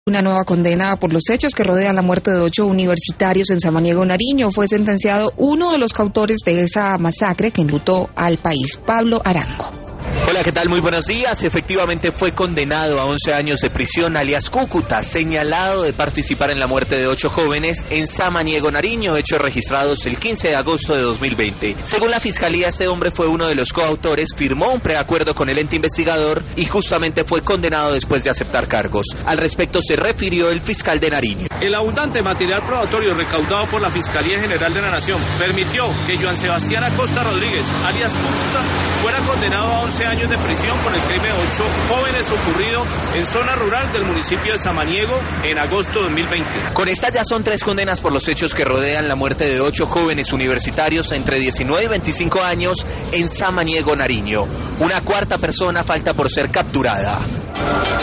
Una nueva condena por los hechos que rodean la muerte de 8 universitarios en Samaniego, Nariño. Fue sentenciado uno de los coautores de esa masacre que enlutó al país, Pablo Arango. Hola, ¿qué tal? Muy buenos días. Efectivamente fue condenado a 11 años de prisión, alias Cúcuta, señalado de participar en la muerte de 8 jóvenes en Samaniego, Nariño, hechos registrados el 15 de agosto de 2020. Según la Fiscalía, este hombre fue uno de los coautores, firmó un preacuerdo con el ente investigador y justamente fue condenado después de aceptar cargos. Al respecto se refirió el fiscal de Nariño. El abundante material probatorio recaudado por la Fiscalía General de la Nación permitió que Joan Sebastián Acosta Rodríguez, alias Cúcuta, fuera condenado a 11 años de prisión por el crimen de 8 jóvenes ocurrido en zona rural del municipio de Samaniego en agosto de 2020. Con esta ya son 3 condenas por los hechos que rodean la muerte de 8 jóvenes universitarios entre 19 y 25 años en Samaniego, Nariño. Una cuarta persona falta por ser capturada.